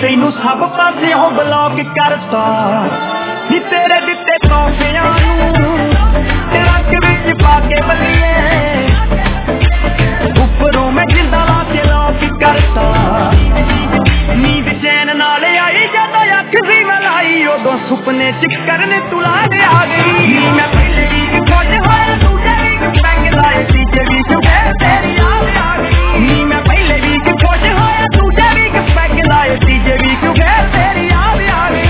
ਤੈਨੂੰ ਸਭ ਪਾਸਿਓਂ ਬਲੌਕ ਕਰਤਾ ਨੀ ਤੇਰੇ ਦਿੱਤੇ ਤੋਹਫਿਆਂ ਨੂੰ ਟਰੱਕ ਵਿੱਚ ਪਾ ਕੇ ਬੱਲੀਏ ਉੱਪਰੋਂ ਮੈਂ ਜਿੰਦਾ ਲਾ ਕੇ ਲੌਕ ਕਰਤਾ ਨੀਂਦ ਚੈਨ ਨਾਲ ਆਈ ਜਦੋਂ ਅੱਖ ਸੀ ਮਲਾਈ ਉਦੋਂ ਸੁਪਨੇ ਚ ਕਰਨ ਤੁਲਾ ਦੇ ਆ ਗਈ ਨੀ ਮੈਂ ਪਹਿਲੇ ਵੀ ਖੁਸ਼ ਹੋਇਆ ਦੂਜੇ ਵੀ ਪੈਗ ਲਾਏ ਤੀਜੇ ਵੀ ਫੇਰ ਤੇਰੀ ਯਾਦ ਆ ਗਈ ਨੀ ਮੈਂ ਪਹਿਲੇ ਵੀ ਖੁਸ਼ ਹੋਇਆ ਦੂਜੇ ਵੀ ਪੈਗ ਲਾਏ ਤੀਜੇ ਵੀ ਫੇਰ ਤੇਰੀ ਯਾਦ ਆ ਗਈ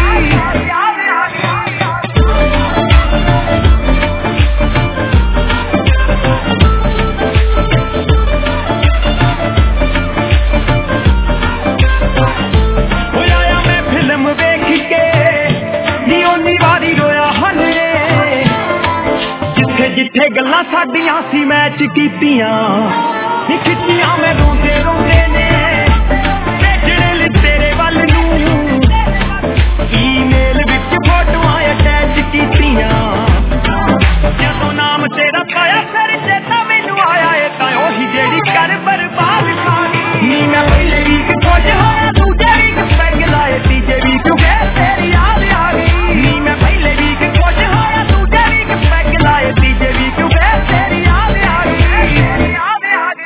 ਜਿੱਥੇ ਗੱਲਾਂ ਸਾਡੀਆਂ ਸੀ ਮੈਚ ਕੀਤੀਆਂ ਨੀ ਖਿੱਚੀਆਂ ਮੈਂ ਰੋਂਦੇ ਰੋਂਦੇ ਨੇ ਭੇਜਣੇ ਲਈ ਤੇਰੇ ਵੱਲ ਨੂੰ ਈਮੇਲ ਵਿੱਚ ਫੋਟੋਆਂ ਅਟੈਚ ਕੀਤੀਆਂ ਜਦੋਂ ਨਾਮ ਤੇਰਾ ਪਾਇਆ ਫਿਰ ਚੇਤਾ ਮੈਨੂੰ ਆਇਆ ਇਹ ਤਾਂ ਉਹੀ ਜਿਹੜੀ ਕਰ ਬਰਬਾਦ ਖਾ ਗਈ ਨੀ ਮੈਂ ਪਹਿਲੇ ਵੀ ਖੁਸ਼ ਹੋਇਆ ਦੂਜੇ ਵੀ ਪੈਗ ਲਾਏ ਤੀਜੇ ਵੀ ਫੇਰ ਤੇਰੀ ਯਾਦ ਆ ਗਈ ਨੀ ਮੈਂ ਪਹਿਲੇ ਵੀ ਖੁਸ਼ ਹੋਇਆ ਦੂਜੇ ਵੀ ਪੈਗ ਲਾਏ ਤੀਜੇ ਵੀ ਫੇਰ ਤੇਰੀ ਯਾਦ ਆ ਗਈ ਯਾਦ ਆ ਗਈ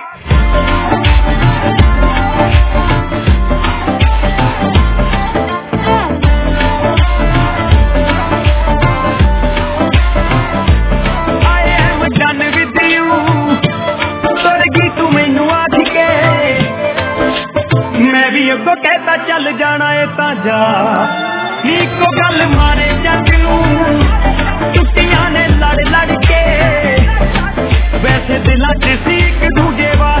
I am done with you ਤੁਰ ਗਈ ਤੂੰ ਮੈਨੂੰ ਆਖ ਕੇ ਮੈਂ ਵੀ ਅੱਗੋਂ ਕਹਿਤਾ ਚੱਲ ਜਾਣਾ ਏ ਤਾਂ ਜਾ ਨੀ ਇੱਕੋ ਗੱਲ ਮਾਰੇ ਜੱਗ ਨੂੰ ਟੁੱਟੀਆਂ ਨੇ ਲੜ ਲੜ ਕੇ ਵੈਸੇ ਦਿਲਾਂ 'ਚ ਸੀ ਇੱਕ ਦੂਜੇ